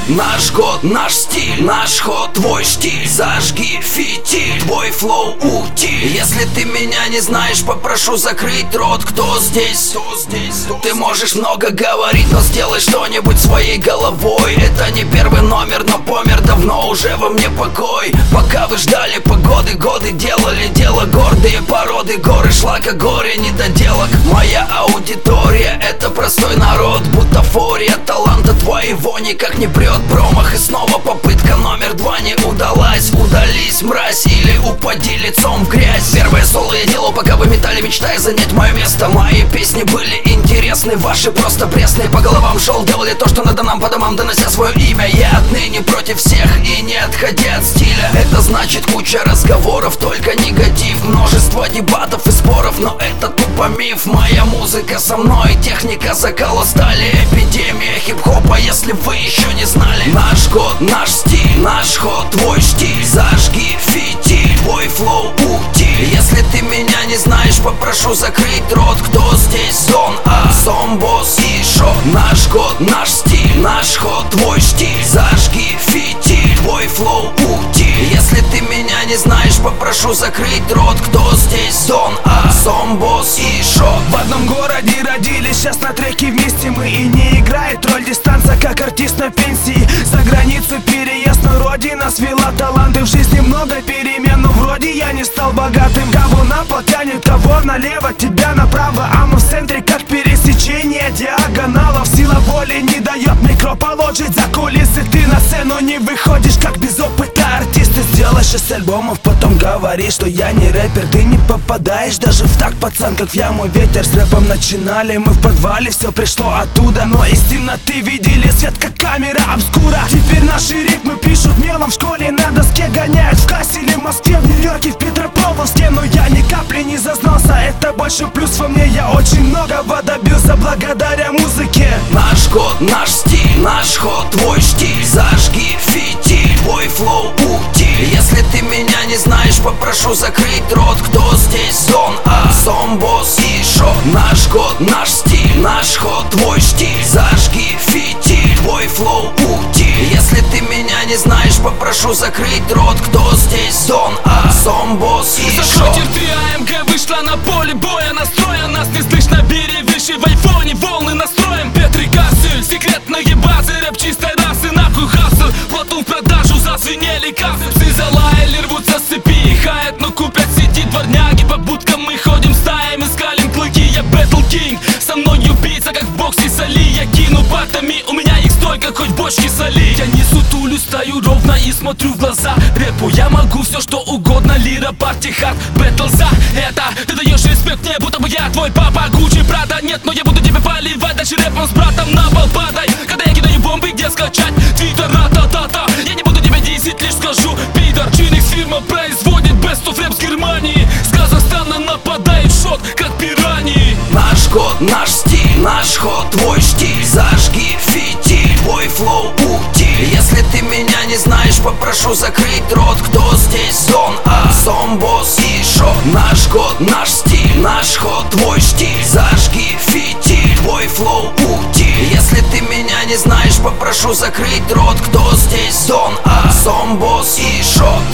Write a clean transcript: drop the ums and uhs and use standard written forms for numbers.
Наш год, наш стиль, наш ход, твой штиль. Зажги фитиль, твой флоу утиль. Если ты меня не знаешь, попрошу закрыть рот. Кто здесь? Ты можешь много говорить, но сделай что-нибудь своей головой. Это не первый номер, но помер давно уже во мне покой. Пока вы ждали погоды, годы делали дело. Гордые породы, горы шлака, горе недоделок. Моя аудитория — это простой народ. Бутафория таланта твоего никак не прет. Промах и снова попытка номер 2 не удалась. Удались, мразь, или упади лицом в грязь. Первое соло я делал, пока вы метали, мечтая занять мое место. Мои песни были интересны, ваши просто пресные. По головам шел, делали то, что надо нам по домам, донося свое имя. Я отныне против всех и не отходя от стиля. Это значит куча разговоров, только негатив. Множество дебатов и споров, но это тупо миф. Моя музыка со мной, техника закала стали. Эпидемия хип-хопа, если вы еще не знали. Наш год, наш стиль, наш ход, твой штиль. Зажги фитиль, твой флоу утиль. Если ты меня не знаешь, попрошу закрыть рот. Кто здесь? Зон А, Сомбос и Шот. Наш год, наш стиль, наш ход, твой штиль. Зажги фитиль, твой флоу утиль. Если ты меня не знаешь, попрошу закрыть рот. Кто здесь? Зон А, Сомбос и Шот. В одном городе родились, сейчас на треке вместе мы. И не играет роль дистанция, как артист на пенсии. За границу переезд, но родина свела таланты. В жизни много перемен, но вроде я не стал богатым. Кого на пол тянет, кого налево, тебя направо. А мы в центре, как пересечение диагоналов. Сила воли не дает микро положить за кулисы. Ты на сцену не выходишь, как без опыта артист. Ты сделаешь 6 альбомов, потом говоришь, что я не рэпер. Ты не попадаешь даже в так, пацан, как в яму ветер. С рэпом начинали мы в подвале, все пришло оттуда. Но из темноты видели свет, как камера обскура. Теперь наши ритмы пишут мелом в школе, на доске гоняют в кассе или в Москве, в Нью-Йорке, в Петропавловске. Но я ни капли не зазнался, это больше плюс во мне. Я очень многого добился благодаря музыке. Наш год, наш стиль, наш ход, твой штиль. Зажги фитиль, твой флоу утиль. Если ты меня не знаешь, попрошу закрыть рот. Кто здесь? Зон А, Сомбос и Шот. Наш год, наш стиль, наш ход, твой штиль. Зажги фитиль, твой флоу утиль. Если ты меня не знаешь, попрошу закрыть рот. Кто здесь? Зон А, Сомбос и Шот. Заходит 3 АМГ, вышла на поле боя. Настроя нас не слышно, бери выше в айфоне. Волны настроим, Петри Кассель. Секретные базы, рэп чистой расы. Нахуй хасл, плоту в продажу зазвенели кассы. Псы залаяли, рвутся с цепи. Хает, но купят сети дворняги. По будкам мы ходим стаем, искалим клыки. Я Battle King, со мной убийца, как в боксе соли. Я кину батами, у меня их столько, хоть бочки соли. Я не сутулю, стою ровно и смотрю в глаза рэпу. Я могу все что угодно, лира, парти, хард, бэтл за это. Ты даешь респект мне, будто бы я твой папа. Гуччи, Прада, нет, но я буду тебя поливать. Дальше рэпом с братом на пол падай. Когда я кидаю бомбы, где скачать? Твиттер, ра-та-та-та. Я не буду тебя десять, лишь скажу, пидор. Чиникс фирма производит best of рэп с Германии. С Казахстана нападает шот, как пираньи. Наш год, наш стиль, наш ход, твой штиль. Зажги фитиль, твой флоу утиль. Если ты меня не знаешь, попрошу закрыть рот. Кто здесь? Зон А, Сомбос и Шот. Наш год, наш стиль, наш ход, твой штиль. Зажги фитиль, твой флоу утиль. Если ты меня не знаешь, попрошу закрыть рот. Кто здесь? Зон А, Сомбос и Шот.